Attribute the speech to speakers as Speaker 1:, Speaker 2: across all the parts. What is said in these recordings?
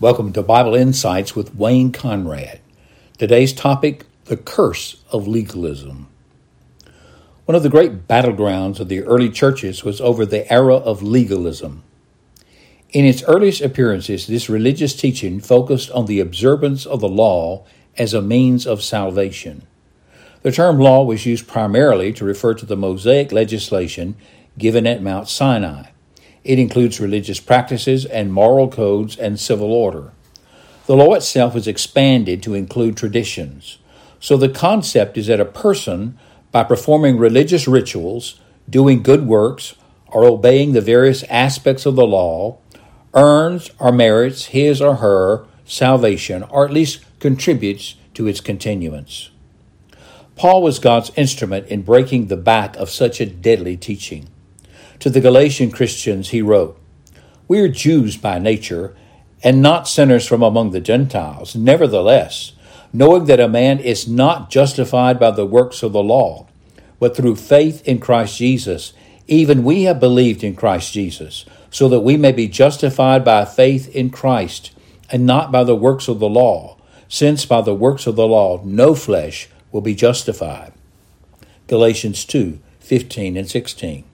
Speaker 1: Welcome to Bible Insights with Wayne Conrad. Today's topic, the curse of legalism. One of the great battlegrounds of the early churches was over the era of legalism. In its earliest appearances, this religious teaching focused on the observance of the law as a means of salvation. The term law was used primarily to refer to the Mosaic legislation given at Mount Sinai. It includes religious practices and moral codes and civil order. The law itself was expanded to include traditions. So the concept is that a person, by performing religious rituals, doing good works, or obeying the various aspects of the law, earns or merits his or her salvation, or at least contributes to its continuance. Paul was God's instrument in breaking the back of such a deadly teaching. To the Galatian Christians, he wrote, "We are Jews by nature, and not sinners from among the Gentiles. Nevertheless, knowing that a man is not justified by the works of the law, but through faith in Christ Jesus, even we have believed in Christ Jesus, so that we may be justified by faith in Christ, and not by the works of the law, since by the works of the law no flesh will be justified." Galatians 2:15 and 16.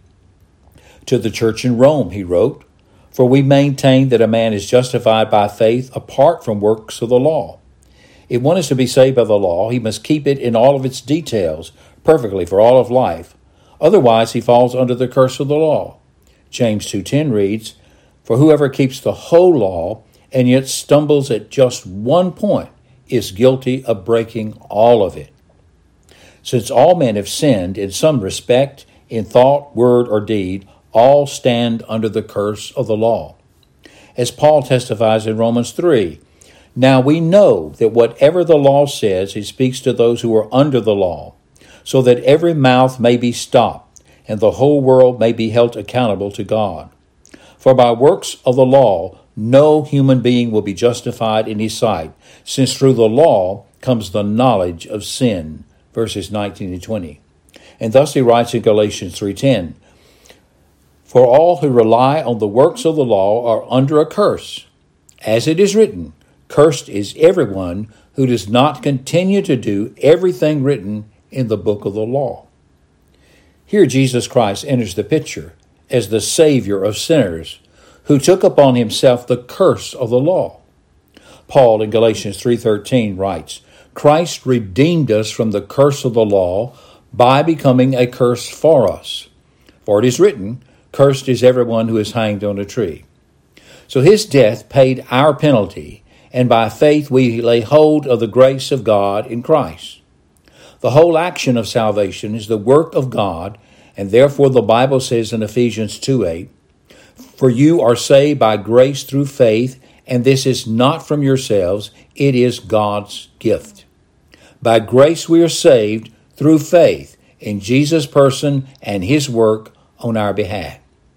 Speaker 1: To the church in Rome, he wrote, "For we maintain that a man is justified by faith apart from works of the law. If one is to be saved by the law, he must keep it in all of its details perfectly for all of life. Otherwise, he falls under the curse of the law." James 2:10 reads, "For whoever keeps the whole law and yet stumbles at just one point is guilty of breaking all of it. Since all men have sinned in some respect, in thought, word, or deed, all stand under the curse of the law." As Paul testifies in Romans 3, "Now we know that whatever the law says, it speaks to those who are under the law, so that every mouth may be stopped, and the whole world may be held accountable to God. For by works of the law, no human being will be justified in his sight, since through the law comes the knowledge of sin." Verses 19 and 20. And thus he writes in Galatians 3:10, "For all who rely on the works of the law are under a curse. As it is written, cursed is everyone who does not continue to do everything written in the book of the law." Here Jesus Christ enters the picture as the Savior of sinners who took upon himself the curse of the law. Paul in Galatians 3:13 writes, "Christ redeemed us from the curse of the law by becoming a curse for us. For it is written, cursed is everyone who is hanged on a tree." So his death paid our penalty, and by faith we lay hold of the grace of God in Christ. The whole action of salvation is the work of God, and therefore the Bible says in Ephesians 2:8, "For you are saved by grace through faith, and this is not from yourselves, it is God's gift." By grace we are saved through faith in Jesus' person and his work on our behalf.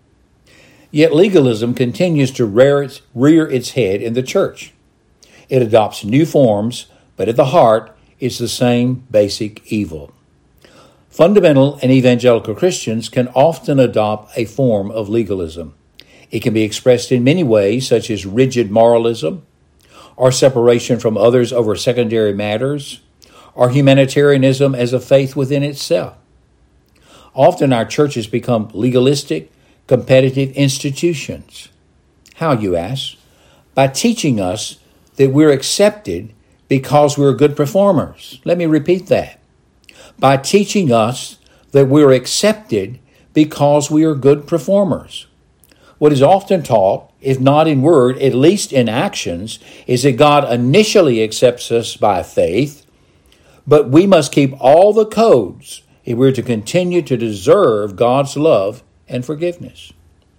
Speaker 1: Yet legalism continues to rear its head in the church. It adopts new forms, but at the heart is the same basic evil. Fundamental and evangelical Christians can often adopt a form of legalism. It can be expressed in many ways, such as rigid moralism, or separation from others over secondary matters, or humanitarianism as a faith within itself. Often our churches become legalistic, competitive institutions. How, you ask? By teaching us that we're accepted because we're good performers. Let me repeat that. By teaching us that we're accepted because we are good performers. What is often taught, if not in word, at least in actions, is that God initially accepts us by faith, but we must keep all the codes if we're to continue to deserve God's love and forgiveness.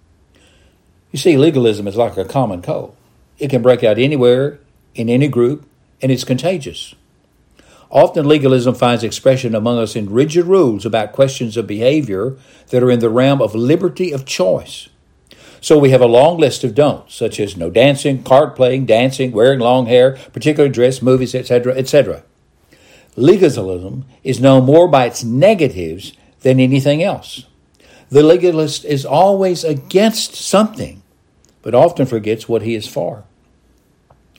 Speaker 1: You see, legalism is like a common cold. It can break out anywhere, in any group, and it's contagious. Often legalism finds expression among us in rigid rules about questions of behavior that are in the realm of liberty of choice. So we have a long list of don'ts, such as no dancing, card playing, dancing, wearing long hair, particular dress, movies, etc., etc. Legalism is known more by its negatives than anything else. The legalist is always against something, but often forgets what he is for.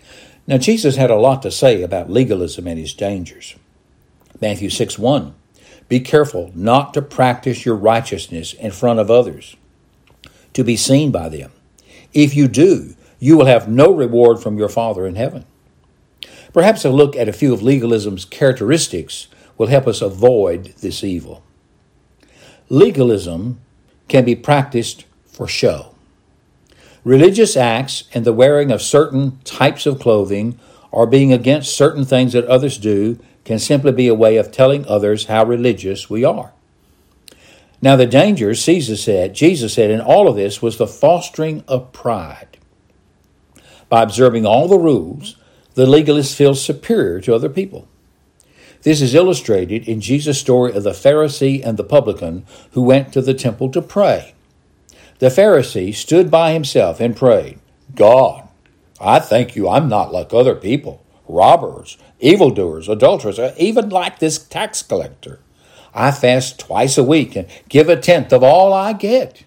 Speaker 1: Now, Jesus had a lot to say about legalism and its dangers. Matthew 6:1, be careful not to practice your righteousness in front of others, to be seen by them. If you do, you will have no reward from your Father in heaven. Perhaps a look at a few of legalism's characteristics will help us avoid this evil. Legalism can be practiced for show. Religious acts and the wearing of certain types of clothing or being against certain things that others do can simply be a way of telling others how religious we are. Now the danger, Jesus said in all of this was the fostering of pride. By observing all the rules, the legalist feels superior to other people. This is illustrated in Jesus' story of the Pharisee and the publican who went to the temple to pray. The Pharisee stood by himself and prayed, God, I thank you I'm not like other people, robbers, evildoers, adulterers, or even like this tax collector. I fast twice a week and give 1/10 of all I get.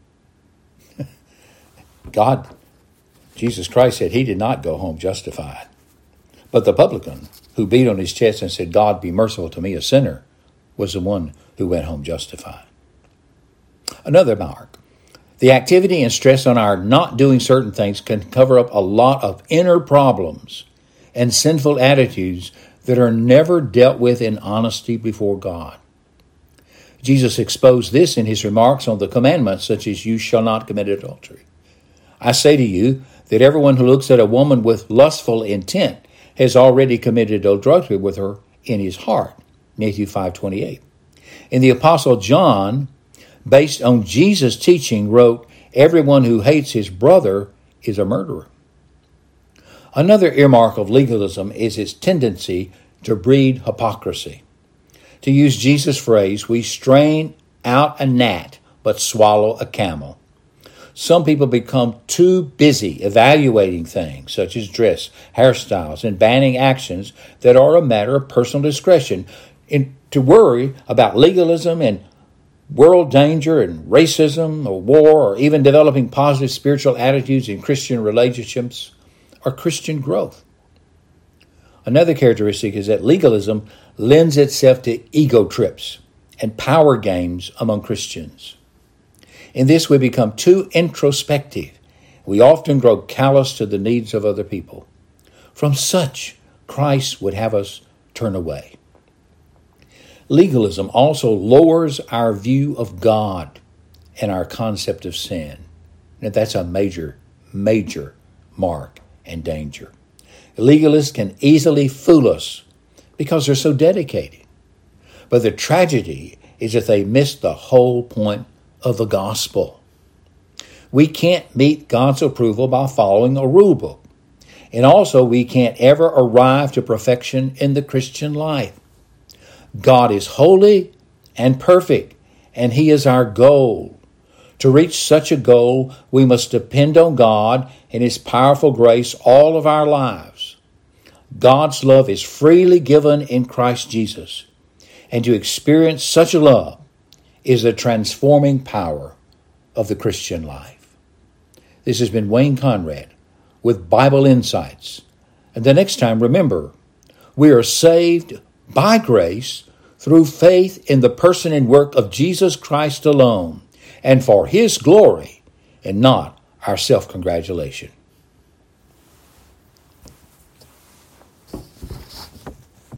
Speaker 1: God, Jesus Christ said he did not go home justified. But the publican who beat on his chest and said, God, be merciful to me, a sinner, was the one who went home justified. Another mark. The activity and stress on our not doing certain things can cover up a lot of inner problems and sinful attitudes that are never dealt with in honesty before God. Jesus exposed this in his remarks on the commandments, such as you shall not commit adultery. I say to you that everyone who looks at a woman with lustful intent has already committed adultery with her in his heart. Matthew 5:28. And the Apostle John, based on Jesus' teaching, wrote, everyone who hates his brother is a murderer. Another earmark of legalism is its tendency to breed hypocrisy. To use Jesus' phrase, we strain out a gnat but swallow a camel. Some people become too busy evaluating things such as dress, hairstyles, and banning actions that are a matter of personal discretion, and to worry about legalism and world danger and racism or war or even developing positive spiritual attitudes in Christian relationships or Christian growth. Another characteristic is that legalism lends itself to ego trips and power games among Christians. In this, we become too introspective. We often grow callous to the needs of other people. From such, Christ would have us turn away. Legalism also lowers our view of God and our concept of sin. And that's a major mark and danger. Legalists can easily fool us because they're so dedicated. But the tragedy is that they miss the whole point of the gospel. We can't meet God's approval by following a rule book. And also, we can't ever arrive to perfection in the Christian life. God is holy and perfect, and he is our goal. To reach such a goal, we must depend on God and his powerful grace all of our lives. God's love is freely given in Christ Jesus, and to experience such a love is the transforming power of the Christian life. This has been Wayne Conrad with Bible Insights. And the next time, remember, we are saved by grace through faith in the person and work of Jesus Christ alone, and for his glory and not our self-congratulation.